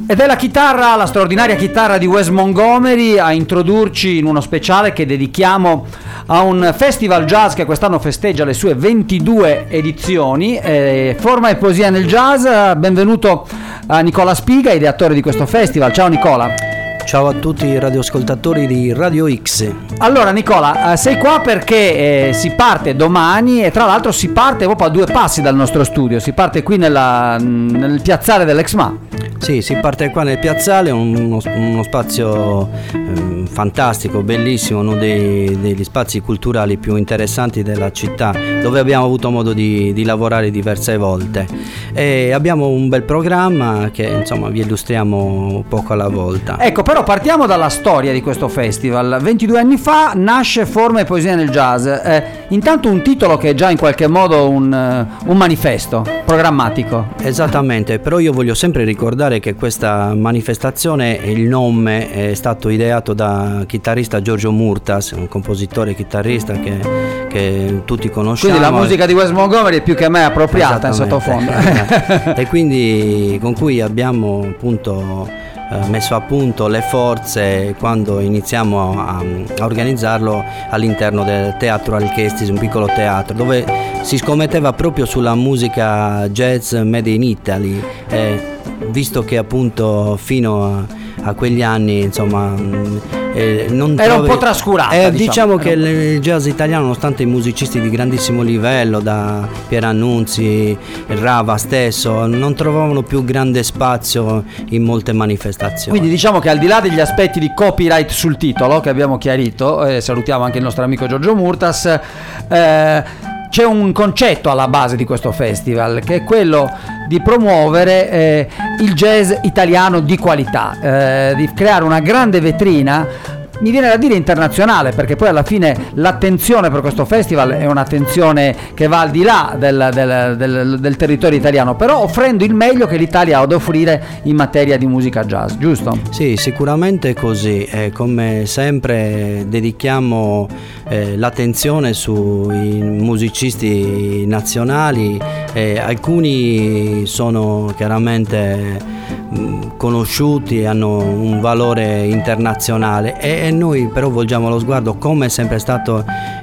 Ed è la chitarra, la straordinaria chitarra di Wes Montgomery a introdurci in uno speciale che dedichiamo a un festival jazz che quest'anno festeggia le sue 22 edizioni, Forma e poesia nel jazz. Benvenuto a Nicola Spiga, ideatore di questo festival. Ciao Nicola. Ciao a tutti i radioascoltatori di Radio X. Allora Nicola, sei qua perché si parte domani e tra l'altro si parte proprio a due passi dal nostro studio, si parte qui nel piazzale dell'Exma. Sì, si parte qua nel piazzale, uno spazio fantastico, bellissimo, uno degli spazi culturali più interessanti della città, dove abbiamo avuto modo di lavorare diverse volte. E abbiamo un bel programma che insomma vi illustriamo poco alla volta. Ecco, però partiamo dalla storia di questo festival. 22 anni fa nasce Forma e poesia nel jazz. Intanto un titolo che è già in qualche modo un manifesto programmatico. Esattamente, però io voglio sempre ricordare che questa manifestazione, il nome è stato ideato da chitarrista Giorgio Murtas, un compositore chitarrista che tutti conosciamo. Quindi la musica di Wes Montgomery è più che mai appropriata in sottofondo. E quindi con cui abbiamo appunto messo a punto le forze quando iniziamo a organizzarlo all'interno del Teatro Alchestis, un piccolo teatro dove si scommetteva proprio sulla musica jazz made in Italy, visto che appunto fino a quegli anni insomma era un po' trascurata, diciamo che il jazz italiano, nonostante i musicisti di grandissimo livello, da Pier Annunzi, Rava stesso, non trovavano più grande spazio in molte manifestazioni. Quindi diciamo che al di là degli aspetti di copyright sul titolo che abbiamo chiarito, salutiamo anche il nostro amico Giorgio Murtas, c'è un concetto alla base di questo festival che è quello di promuovere il jazz italiano di qualità, di creare una grande vetrina, mi viene da dire internazionale, perché poi alla fine l'attenzione per questo festival è un'attenzione che va al di là del territorio italiano, però offrendo il meglio che l'Italia ha ad offrire in materia di musica jazz, giusto? Sì, sicuramente è così. Come sempre dedichiamo l'attenzione sui musicisti nazionali, alcuni sono chiaramente conosciuti, hanno un valore internazionale e noi però volgiamo lo sguardo, come è sempre stato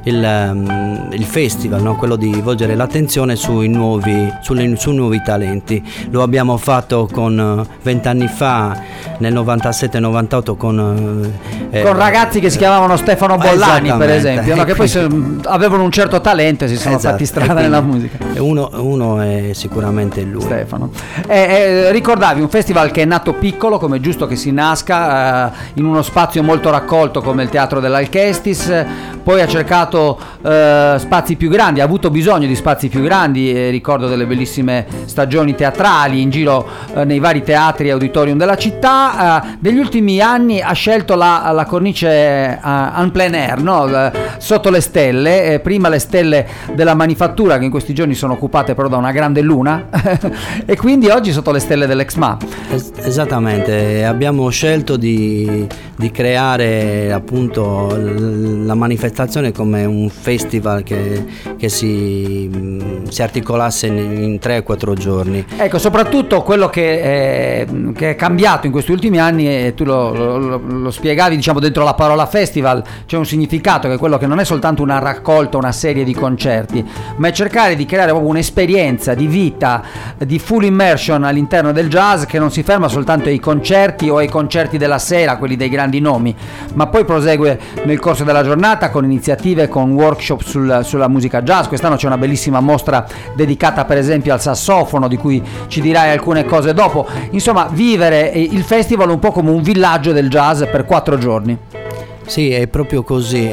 il festival, no? Quello di volgere l'attenzione su nuovi talenti. Lo abbiamo fatto con 20 anni fa, nel 97-98 con ragazzi che si chiamavano Stefano Bollani, per esempio, no? Che poi avevano un certo talento e si sono fatti strada nella musica. Uno è sicuramente lui, Stefano. Ricordavi un festival che è nato piccolo, come è giusto che si nasca, in uno spazio molto raccolto come il Teatro dell'Alchestis, poi ha cercato spazi più grandi, ha avuto bisogno di spazi più grandi, ricordo delle bellissime stagioni teatrali in giro nei vari teatri e auditorium della città. Negli ultimi anni ha scelto la cornice en plein air, no? Sotto le stelle, prima le stelle della manifattura, che in questi giorni sono occupate però da una grande luna e quindi oggi sotto le stelle dell'Exma. Esattamente, abbiamo scelto di creare appunto la manifestazione come un festival che si articolasse in 3-4 giorni. Ecco, soprattutto quello che è cambiato in questi ultimi anni, e tu lo spiegavi, diciamo, dentro la parola festival c'è un significato, che è quello che non è soltanto una raccolta, una serie di concerti, ma è cercare di creare proprio un'esperienza di vita, di full immersion all'interno del jazz, che non si ferma soltanto ai concerti o ai concerti della sera, quelli dei grandi nomi, ma poi prosegue nel corso della giornata con iniziative, con workshop sulla musica jazz. Quest'anno c'è una bellissima mostra dedicata per esempio al sassofono, di cui ci dirai alcune cose dopo. Insomma, vivere il festival un po' come un villaggio del jazz per 4 giorni. Sì, è proprio così.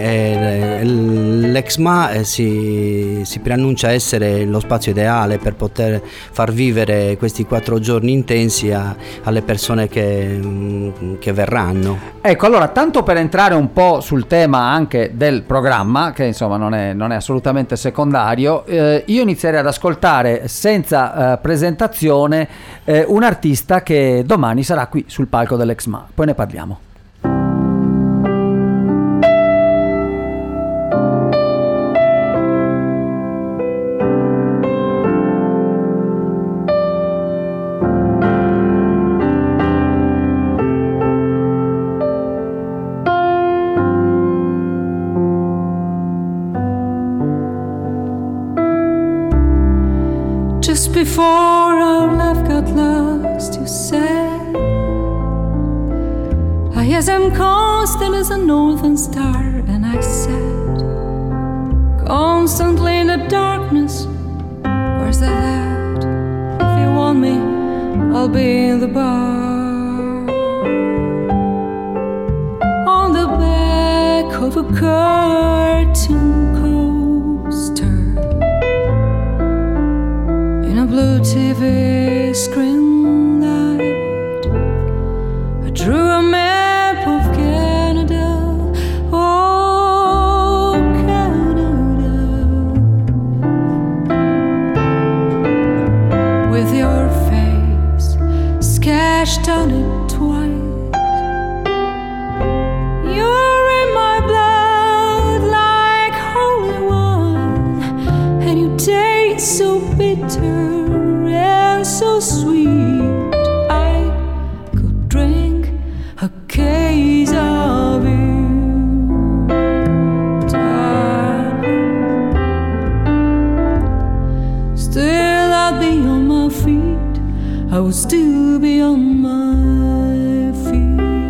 L'Exma si preannuncia essere lo spazio ideale per poter far vivere questi 4 giorni intensi alle persone che verranno. Ecco, allora, tanto per entrare un po' sul tema anche del programma, che insomma non è assolutamente secondario, io inizierei ad ascoltare senza presentazione un artista che domani sarà qui sul palco dell'Exma, poi ne parliamo. before our love got lost, you said, I as am constant as a northern star. And I said, constantly in the darkness, where's that at? If you want me, I'll be in the bar, on the back of a cartoon coaster, in a blue TV screen light. I drew a map of Canada, oh Canada, with your face sketched on it twice. You're in my blood like holy wine, and you taste so bitter and so sweet. I could drink a case of you, darling. Still I'd be on my feet, I would still be on my feet.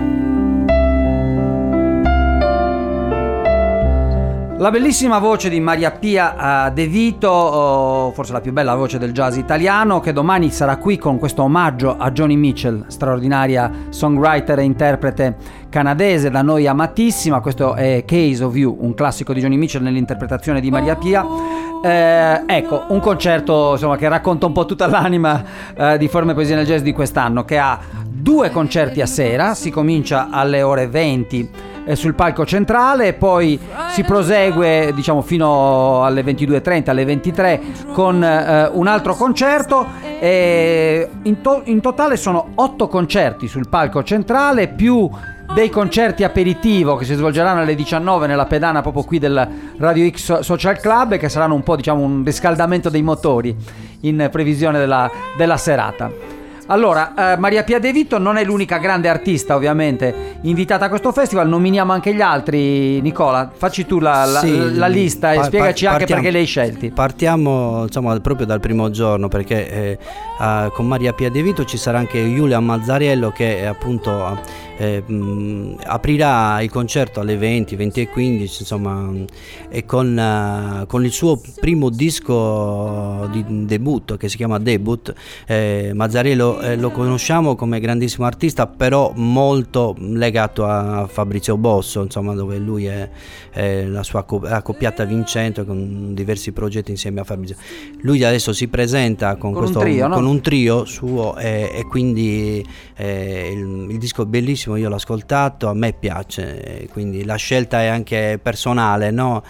La bellissima voce di Maria Pia De Vito, forse la più bella voce del jazz italiano, che domani sarà qui con questo omaggio a Joni Mitchell, straordinaria songwriter e interprete canadese, da noi amatissima. Questo è Case of You, un classico di Joni Mitchell nell'interpretazione di Maria Pia. Ecco, un concerto insomma che racconta un po' tutta l'anima di Forme Poesie nel Jazz di quest'anno, che ha 2 concerti a sera. Si comincia alle ore 20 sul palco centrale, poi si prosegue diciamo fino alle 22:30, alle 23 con un altro concerto. In totale sono 8 concerti sul palco centrale, più dei concerti aperitivo che si svolgeranno alle 19 nella pedana proprio qui del Radio X Social Club, e che saranno un po' diciamo un riscaldamento dei motori in previsione della serata. Allora, Maria Pia De Vito non è l'unica grande artista ovviamente invitata a questo festival, nominiamo anche gli altri. Nicola, facci tu la lista e spiegaci anche perché li hai scelti. Partiamo insomma proprio dal primo giorno, perché con Maria Pia De Vito ci sarà anche Giulia Mazzariello, che appunto aprirà il concerto alle 20:15 insomma, e con il suo primo disco di debutto, che si chiama Debut. Mazzariello lo conosciamo come grandissimo artista, però molto legato a Fabrizio Bosso, insomma, dove lui è la sua accoppiata vincente con diversi progetti insieme a Fabrizio. Lui adesso si presenta con un trio suo, e quindi il disco è bellissimo, io l'ho ascoltato, a me piace, quindi la scelta è anche personale, no?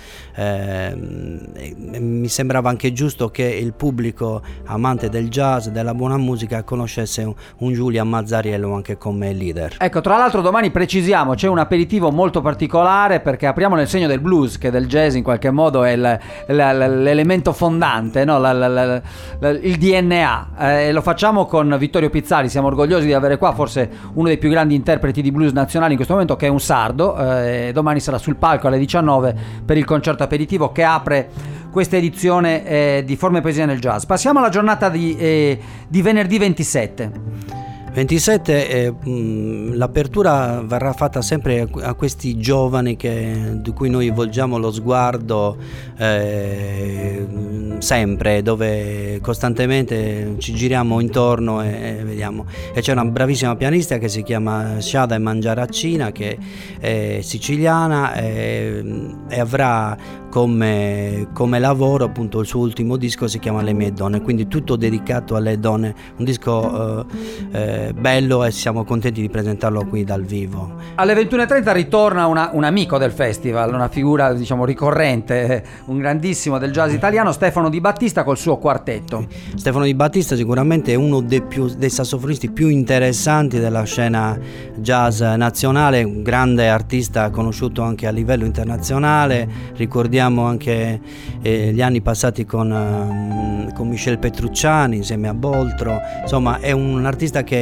Mi sembrava anche giusto che il pubblico amante del jazz, della buona musica, conoscesse un Giulia Mazzariello anche come leader. Ecco, tra l'altro domani precisiamo, c'è un aperitivo molto particolare, perché apriamo nel segno del blues, che del jazz in qualche modo è l'elemento fondante, no? Il DNA, e lo facciamo con Vittorio Pizzali. Siamo orgogliosi di avere qua forse uno dei più grandi interpreti di blues nazionali in questo momento, che è un sardo. Domani sarà sul palco alle 19 per il concerto aperitivo che apre questa edizione di Forme Poesie nel Jazz. Passiamo alla giornata di venerdì 27. L'apertura verrà fatta sempre a questi giovani di cui noi volgiamo lo sguardo sempre, dove costantemente ci giriamo intorno e vediamo. E c'è una bravissima pianista che si chiama Shada Mangiaraccina, che è siciliana, e avrà come lavoro appunto il suo ultimo disco, si chiama Le mie donne, quindi tutto dedicato alle donne, un disco bello, e siamo contenti di presentarlo qui dal vivo. Alle 21:30 ritorna un amico del festival, una figura diciamo ricorrente, un grandissimo del jazz italiano, Stefano Di Battista col suo quartetto. Stefano Di Battista sicuramente è uno dei sassofonisti più interessanti della scena jazz nazionale, un grande artista conosciuto anche a livello internazionale. Ricordiamo anche gli anni passati con Michel Petrucciani insieme a Boltro. Insomma, è un artista che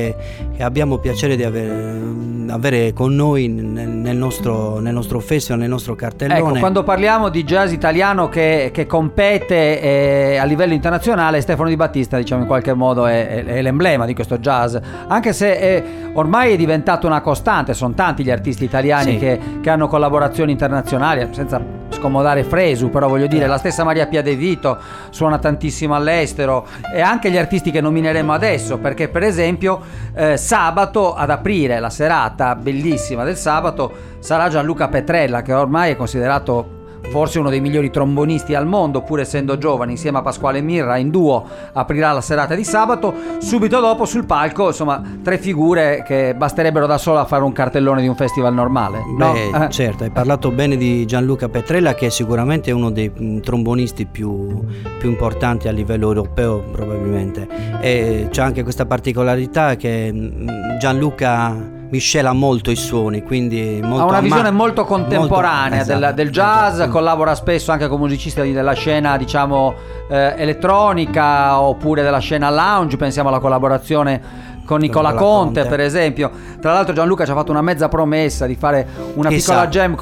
che abbiamo piacere di avere con noi nel nostro festival, nel nostro cartellone. Ecco, quando parliamo di jazz italiano che compete a livello internazionale, Stefano Di Battista, diciamo, in qualche modo è l'emblema di questo jazz, anche se ormai è diventato una costante. Sono tanti gli artisti italiani che hanno collaborazioni internazionali, senza scomodare Fresu, però voglio dire, la stessa Maria Pia De Vito suona tantissimo all'estero, e anche gli artisti che nomineremo adesso, perché per esempio sabato, ad aprire la serata bellissima del sabato, sarà Gianluca Petrella, che ormai è considerato forse uno dei migliori trombonisti al mondo, pur essendo giovane, insieme a Pasquale Mirra, in duo aprirà la serata di sabato. Subito dopo sul palco, insomma, 3 figure che basterebbero da solo a fare un cartellone di un festival normale, no? Certo, hai parlato bene di Gianluca Petrella, che è sicuramente uno dei trombonisti più importanti a livello europeo, probabilmente, e c'è anche questa particolarità che Gianluca miscela molto i suoni, quindi ha una visione molto contemporanea esatto, del jazz, esatto. Collabora spesso anche con musicisti della scena, diciamo, elettronica, oppure della scena lounge. Pensiamo alla collaborazione con Nicola Conte, per esempio. Tra l'altro Gianluca ci ha fatto una mezza promessa di fare una piccola jam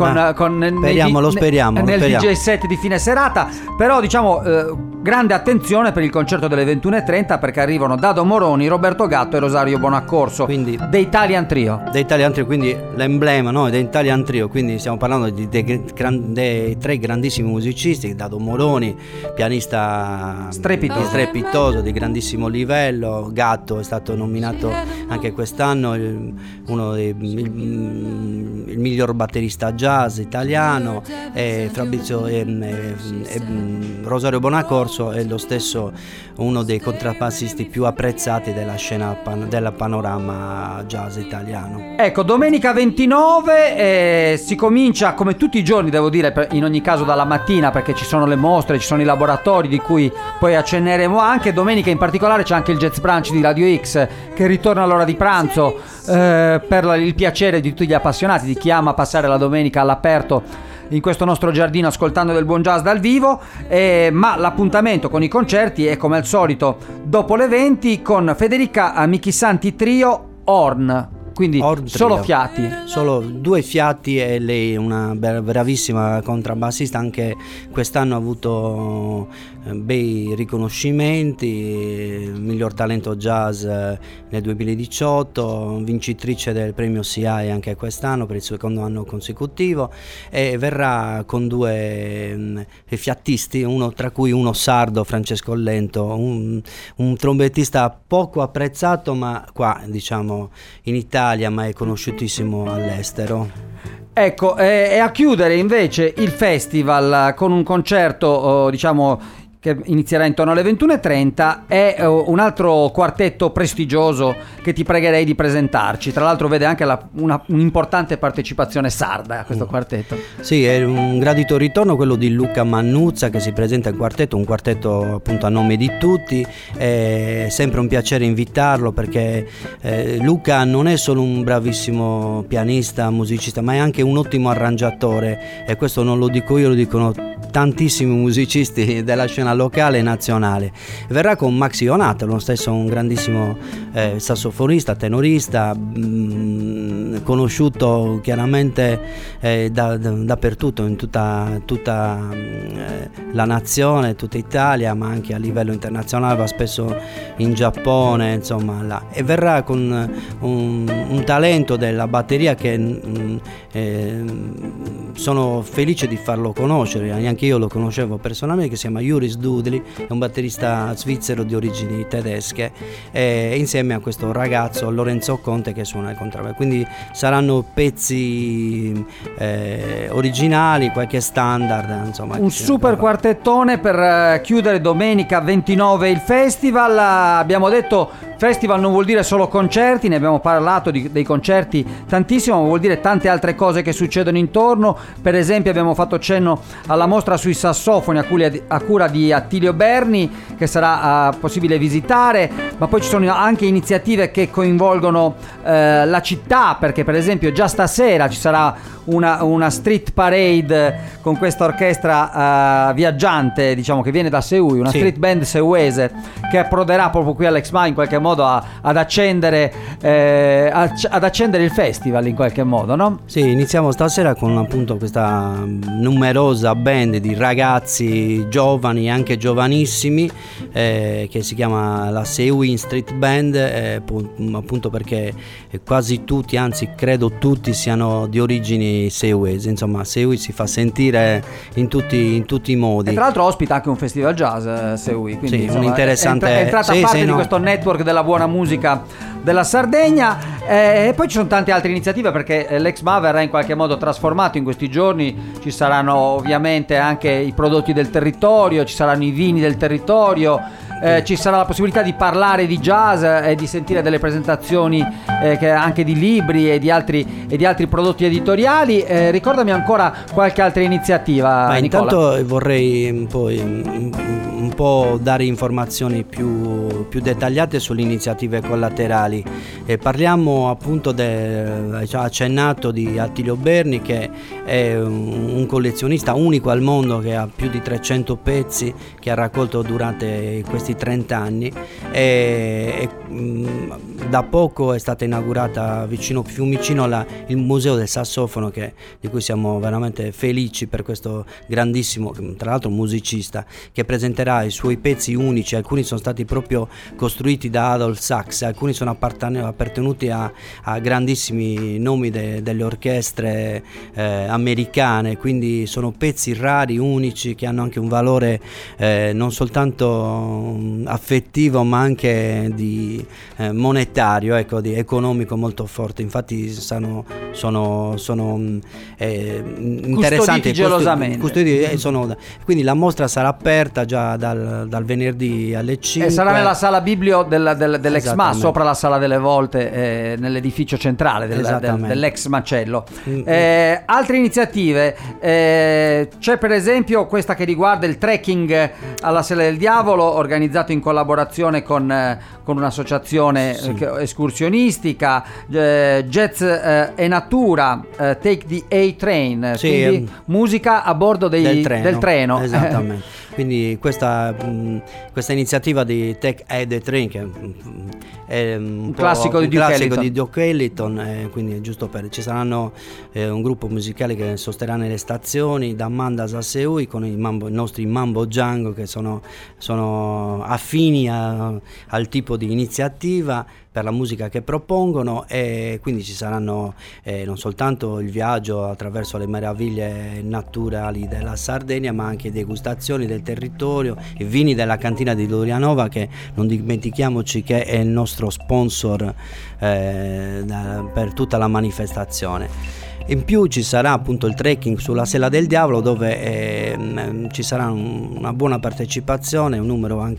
nel DJ set di fine serata, però diciamo grande attenzione per il concerto delle 21:30, perché arrivano Dado Moroni, Roberto Gatto e Rosario Bonaccorso, quindi The Italian Trio, quindi l'emblema, no? The Italian Trio, quindi stiamo parlando dei 3 grandissimi musicisti. Dado Moroni, pianista strepitoso di grandissimo livello. Gatto è stato nominato anche quest'anno il miglior batterista jazz italiano, e Fabrizio Rosario Bonaccorso è lo stesso uno dei contrabbassisti più apprezzati della scena del panorama jazz italiano. Ecco, domenica 29 si comincia come tutti i giorni, devo dire, in ogni caso dalla mattina, perché ci sono le mostre, ci sono i laboratori di cui poi accenneremo anche. Domenica in particolare c'è anche il Jazz Brunch di Radio X, che ritorna all'ora di pranzo, per il piacere di tutti gli appassionati, di chi ama passare la domenica all'aperto in questo nostro giardino ascoltando del buon jazz dal vivo. Ma l'appuntamento con i concerti è come al solito dopo le 20 con Federica Amichisanti Trio Horn. Quindi solo fiati, solo 2 fiati, e lei una bravissima contrabbassista. Anche quest'anno ha avuto bei riconoscimenti, miglior talento jazz nel 2018, vincitrice del premio SIAE anche quest'anno per il 2° anno consecutivo, e verrà con 2 fiattisti, uno tra cui uno sardo, Francesco Lento, un trombettista poco apprezzato, ma qua, diciamo, in Italia, ma è conosciutissimo all'estero. Ecco, e a chiudere invece il festival con un concerto, diciamo, che inizierà intorno alle 21:30, è un altro quartetto prestigioso che ti pregherei di presentarci. Tra l'altro vede anche un'importante partecipazione sarda a questo quartetto. Sì, è un gradito ritorno quello di Luca Mannuzza, che si presenta in quartetto, un quartetto appunto a nome di tutti. È sempre un piacere invitarlo, perché Luca non è solo un bravissimo pianista, musicista, ma è anche un ottimo arrangiatore, e questo non lo dico io, lo dicono tantissimi musicisti della scena locale e nazionale. Verrà con Maxi Ionata, lo stesso un grandissimo sassofonista, tenorista, conosciuto chiaramente dappertutto, in tutta la nazione, tutta Italia, ma anche a livello internazionale, va spesso in Giappone, insomma, e verrà con un talento della batteria che sono felice di farlo conoscere. Anche io lo conoscevo personalmente, che si chiama Juris Dudli, è un batterista svizzero di origini tedesche, insieme a questo ragazzo Lorenzo Conte che suona il contrabbasso. Quindi saranno pezzi originali, qualche standard, insomma. Un super quartettone per chiudere domenica 29 il festival. Abbiamo detto festival non vuol dire solo concerti, ne abbiamo parlato dei concerti tantissimo, ma vuol dire tante altre cose che succedono intorno. Per esempio abbiamo fatto cenno alla mostra sui sassofoni a cura di Attilio Berni, che sarà possibile visitare, ma poi ci sono anche iniziative che coinvolgono la città, perché per esempio già stasera ci sarà una street parade con questa orchestra viaggiante, diciamo, che viene da Seul, una street band seuese che approderà proprio qui all'Exma in qualche modo modo ad accendere il festival in qualche modo, no? Sì, iniziamo stasera con appunto questa numerosa band di ragazzi giovani, anche giovanissimi, che si chiama la Seui Street Band, appunto perché quasi tutti, anzi credo tutti, siano di origini seuesi. Insomma, Seui si fa sentire in tutti i modi. E tra l'altro ospita anche un festival jazz, Seui, quindi sì, insomma, un interessante, è entrata parte di questo network della buona musica della Sardegna. E poi ci sono tante altre iniziative, perché l'Exma verrà in qualche modo trasformato in questi giorni. Ci saranno ovviamente anche i prodotti del territorio, ci saranno i vini del territorio, ci sarà la possibilità di parlare di jazz e di sentire delle presentazioni anche di libri e di altri prodotti editoriali. Ricordami ancora qualche altra iniziativa, Nicola. Intanto vorrei poi un po' dare informazioni più dettagliate sulle iniziative collaterali. Parliamo appunto già accennato di Attilio Berni, che è un collezionista unico al mondo, che ha più di 300 pezzi che ha raccolto durante questi 30 anni, e da poco è stata inaugurata vicino Fiumicino il museo del sassofono, di cui siamo veramente felici per questo grandissimo, tra l'altro musicista, che presenterà i suoi pezzi unici. Alcuni sono stati proprio costruiti da Adolph Sax, alcuni sono appartenuti a grandissimi nomi delle orchestre americane, quindi sono pezzi rari, unici, che hanno anche un valore non soltanto affettivo, ma anche di monetario, ecco, di economico molto forte. Infatti sono interessanti, gelosamente. Quindi la mostra sarà aperta già dal venerdì alle 5 e sarà nella sala Biblio dell'Exma, sopra la Sala delle Volte, nell'edificio centrale dell'ex macello. Altre iniziative, c'è per esempio questa che riguarda il trekking alla Sella del Diavolo, organizzato in collaborazione con un'associazione escursionistica, Jazz e Natura, Take the A-Train, quindi musica a bordo del treno. Esattamente. Quindi questa iniziativa di Take the Train, che è un classico di Duke Ellington, quindi è giusto ci saranno un gruppo musicale che sosterrà nelle stazioni, da Mandas a Seui, con i nostri Mambo Django, che sono affini al tipo di iniziativa, per la musica che propongono. E quindi ci saranno non soltanto il viaggio attraverso le meraviglie naturali della Sardegna, ma anche degustazioni del territorio, i vini della cantina di Dorianova, che non dimentichiamoci che è il nostro sponsor per tutta la manifestazione. In più ci sarà appunto il trekking sulla Sella del Diavolo, dove ci sarà una buona partecipazione, un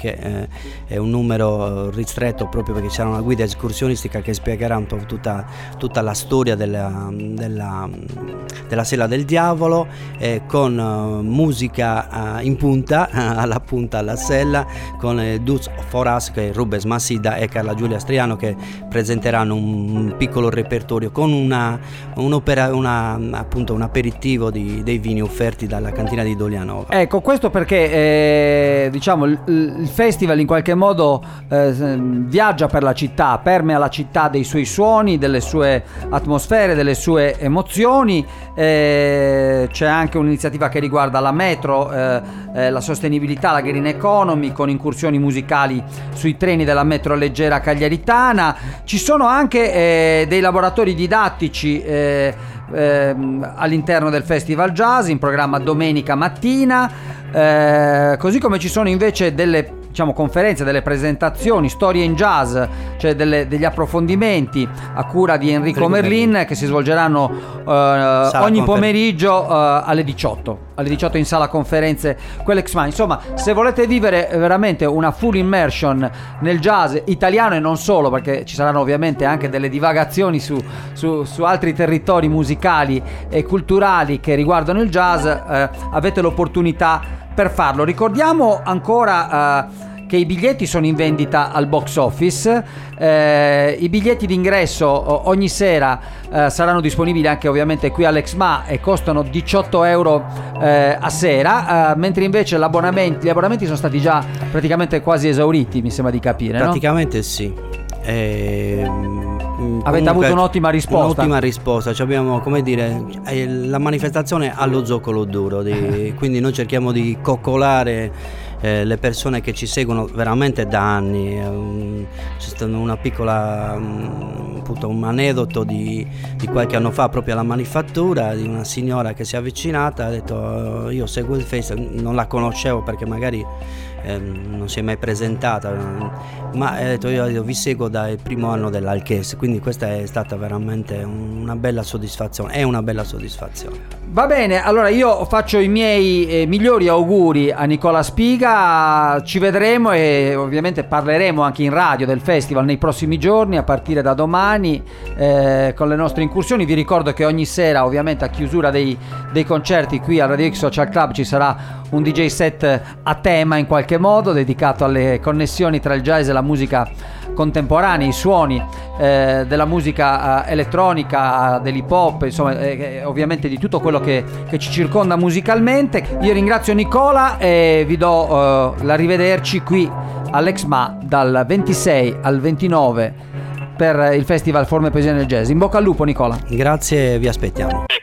numero ristretto, proprio perché c'era una guida escursionistica che spiegherà un po' tutta la storia della Sella del Diavolo, con musica in punta, alla sella, con Duz Foras, che è Rubens Massida e Carla Giulia Striano, che presenteranno un piccolo repertorio con un aperitivo dei vini offerti dalla cantina di Dolianova. Ecco, questo perché diciamo il festival in qualche modo viaggia per la città, permea la città dei suoi suoni, delle sue atmosfere, delle sue emozioni. C'è anche un'iniziativa che riguarda la metro, la sostenibilità, la green economy, con incursioni musicali sui treni della metro leggera cagliaritana. Ci sono anche dei laboratori didattici all'interno del Festival Jazz, in programma domenica mattina, così come ci sono invece delle conferenze, delle presentazioni, storie in jazz, cioè degli approfondimenti a cura di Enrico Merlin, che si svolgeranno ogni pomeriggio alle 18 in sala conferenze quell'Exma. Insomma, se volete vivere veramente una full immersion nel jazz italiano e non solo, perché ci saranno ovviamente anche delle divagazioni su altri territori musicali e culturali che riguardano il jazz, avete l'opportunità per farlo. Ricordiamo ancora che i biglietti sono in vendita al box office. I biglietti d'ingresso ogni sera saranno disponibili anche ovviamente qui all'Exma e costano 18 euro a sera, mentre invece gli abbonamenti sono stati già praticamente quasi esauriti, mi sembra di capire, praticamente no? Sì. Avete avuto un'ottima risposta. Un'ottima risposta, cioè abbiamo, come dire, la manifestazione allo zoccolo duro, quindi noi cerchiamo di coccolare le persone che ci seguono veramente da anni. C'è stato una piccola, appunto, un aneddoto di qualche anno fa proprio alla manifattura, di una signora che si è avvicinata, ha detto io seguo il festival, non la conoscevo perché magari non si è mai presentata, ma ha detto io vi seguo dal primo anno dell'Alchess, quindi questa è stata veramente una bella soddisfazione, è una bella soddisfazione. Va bene, allora io faccio i miei migliori auguri a Nicola Spiga, ci vedremo e ovviamente parleremo anche in radio del festival nei prossimi giorni a partire da domani con le nostre incursioni. Vi ricordo che ogni sera ovviamente a chiusura dei concerti qui al Radio X Social Club ci sarà un DJ set a tema in qualche modo dedicato alle connessioni tra il jazz e la musica contemporanea, i suoni della musica elettronica, dell'hip hop, insomma ovviamente di tutto quello che ci circonda musicalmente. Io ringrazio Nicola e vi do l'arrivederci qui all'Exma dal 26 al 29 per il festival Forme Poesia nel Jazz. In bocca al lupo Nicola. Grazie, vi aspettiamo.